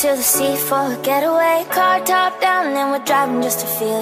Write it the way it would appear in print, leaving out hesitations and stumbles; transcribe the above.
to the sea for a getaway. Car top down and we're driving just to feel